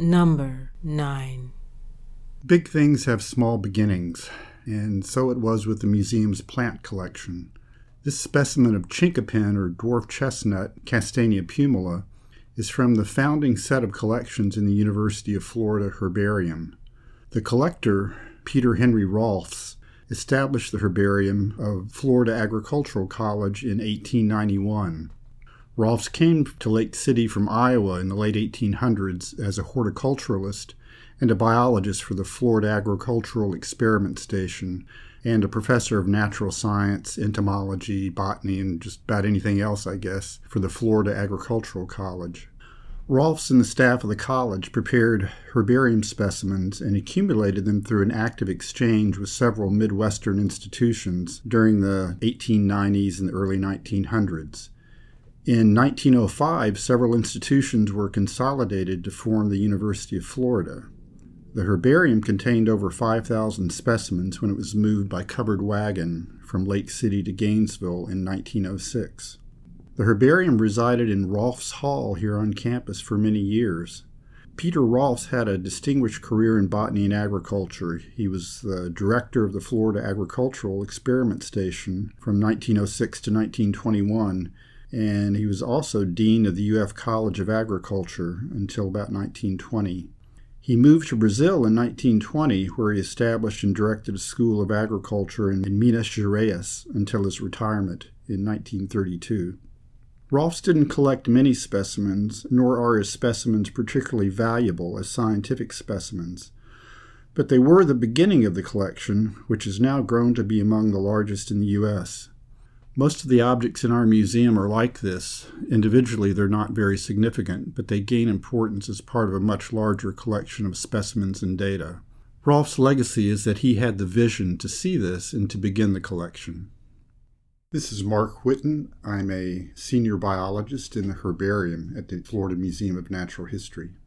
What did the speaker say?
Number 9. Big things have small beginnings, and so it was with the museum's plant collection. This specimen of chinkapin, or dwarf chestnut, Castanea pumila, is from the founding set of collections in the University of Florida Herbarium. The collector, Peter Henry Rolfs, established the herbarium of Florida Agricultural College in 1891. Rolfs came to Lake City from Iowa in the late 1800s as a horticulturalist and a biologist for the Florida Agricultural Experiment Station, and a professor of natural science, entomology, botany, and just about anything else, I guess, for the Florida Agricultural College. Rolfs and the staff of the college prepared herbarium specimens and accumulated them through an active exchange with several Midwestern institutions during the 1890s and the early 1900s. In 1905, several institutions were consolidated to form the University of Florida. The herbarium contained over 5,000 specimens when it was moved by covered wagon from Lake City to Gainesville in 1906. The herbarium resided in Rolfs Hall here on campus for many years. Peter Rolfs had a distinguished career in botany and agriculture. He was the director of the Florida Agricultural Experiment Station from 1906 to 1921, and he was also dean of the UF College of Agriculture until about 1920. He moved to Brazil in 1920, where he established and directed a school of agriculture in Minas Gerais until his retirement in 1932. Rolfs didn't collect many specimens, nor are his specimens particularly valuable as scientific specimens, but they were the beginning of the collection, which has now grown to be among the largest in the U.S. Most of the objects in our museum are like this. Individually, they're not very significant, but they gain importance as part of a much larger collection of specimens and data. Rolf's legacy is that he had the vision to see this and to begin the collection. This is Mark Whitten. I'm a senior biologist in the herbarium at the Florida Museum of Natural History.